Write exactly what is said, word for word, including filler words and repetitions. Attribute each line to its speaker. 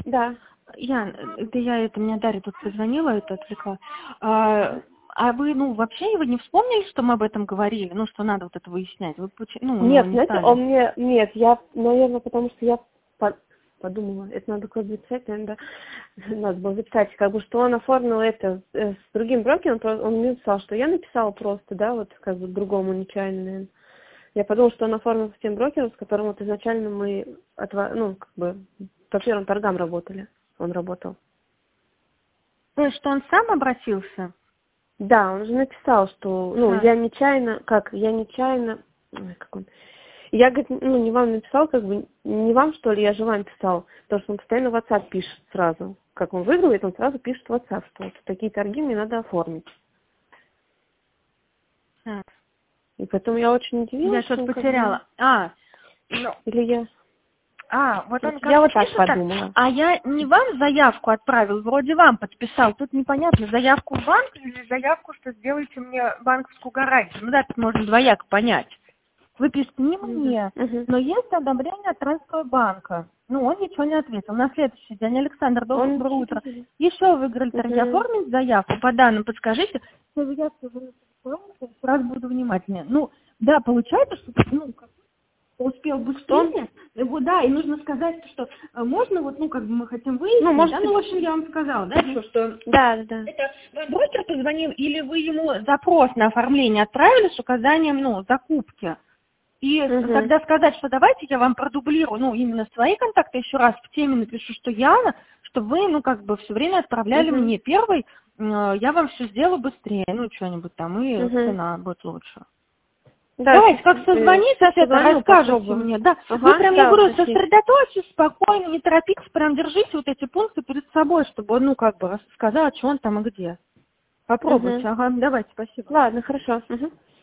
Speaker 1: Да.
Speaker 2: Ян, это я, это мне Дарья тут позвонила, это отвлекла. А, а вы, ну, вообще вы не вспомнили, что мы об этом говорили? Ну, что надо вот это выяснять? Вы, ну, у него
Speaker 1: Нет,
Speaker 2: не
Speaker 1: знаете,
Speaker 2: стали.
Speaker 1: он мне... Нет, я, наверное, потому что я по- подумала, это надо куда-то записать, наверное, да. Надо было записать, как бы, что он оформил это э, с другим брокером, он, про- он мне написал, что я написала просто, да, вот, как бы, другому нечаянно, наверное. Я подумала, что он оформил с тем брокером, с которым вот изначально мы, отва- ну, как бы, по первым торгам работали. Он работал.
Speaker 2: То есть, что он сам обратился?
Speaker 1: Да, он же написал, что, ну,
Speaker 2: А.
Speaker 1: я нечаянно, как, я нечаянно, ой, как он, я, говорит, ну, не вам написал, как бы, не вам, что ли, я же вам писал, потому что он постоянно в WhatsApp пишет сразу. Как он выигрывает, он сразу пишет в WhatsApp, что вот такие торги мне надо оформить.
Speaker 2: А.
Speaker 1: И поэтому я очень
Speaker 2: Я
Speaker 1: удивилась, что
Speaker 2: что-то
Speaker 1: он как бы,
Speaker 2: потеряла. А, ну,
Speaker 1: или я,
Speaker 2: а, вот
Speaker 1: вот
Speaker 2: он
Speaker 1: я
Speaker 2: как
Speaker 1: вот так
Speaker 2: пишет так,
Speaker 1: подумала.
Speaker 2: а я не вам заявку отправил, вроде вам подписал. Тут непонятно, заявку в банк или заявку, что сделайте мне банковскую гарантию. Ну да, тут можно двояко понять. Вы пишете не
Speaker 1: Угу.
Speaker 2: мне,
Speaker 1: Угу.
Speaker 2: но есть одобрение от Транстройбанка. Ну, он ничего не ответил. На следующий день: Александр,
Speaker 1: Он,
Speaker 2: доброе утро. Еще выиграли торги,
Speaker 1: угу.
Speaker 2: оформить заявку по данным, подскажите. Если заявку вы оформите, сразу буду внимательнее. Ну, да, получается, что ну, как успел
Speaker 1: Что?
Speaker 2: быстрее, его, да, и нужно сказать, что э, можно, вот, ну, как бы мы хотим
Speaker 1: Ну,
Speaker 2: выяснить, да,
Speaker 1: может,
Speaker 2: ну, в общем, я вам сказала, да, что, что
Speaker 1: да, да, да.
Speaker 2: это вам брокер позвонил, или вы ему запрос на оформление отправили с указанием, ну, закупки. И
Speaker 1: Угу.
Speaker 2: тогда сказать, что давайте я вам продублирую, ну, именно свои контакты, еще раз в теме напишу, что Яна, чтобы вы, ну, как бы все время отправляли
Speaker 1: Угу.
Speaker 2: мне первый, э, я вам все сделаю быстрее, ну, что-нибудь там, и
Speaker 1: Угу.
Speaker 2: цена будет лучше.
Speaker 1: Да,
Speaker 2: Давайте, как
Speaker 1: сейчас, э,
Speaker 2: созвонитесь,
Speaker 1: сейчас
Speaker 2: это
Speaker 1: позвоню,
Speaker 2: расскажете
Speaker 1: попробую.
Speaker 2: мне, да. Вы
Speaker 1: Ага,
Speaker 2: прям, я
Speaker 1: да,
Speaker 2: говорю,
Speaker 1: спасибо.
Speaker 2: сосредоточьтесь, спокойно, не торопитесь, прям держите вот эти пункты перед собой, чтобы он, ну, как бы рассказал, что он там и где.
Speaker 1: Угу.
Speaker 2: Попробуйте, ага, давайте, спасибо.
Speaker 1: Ладно, хорошо. Угу.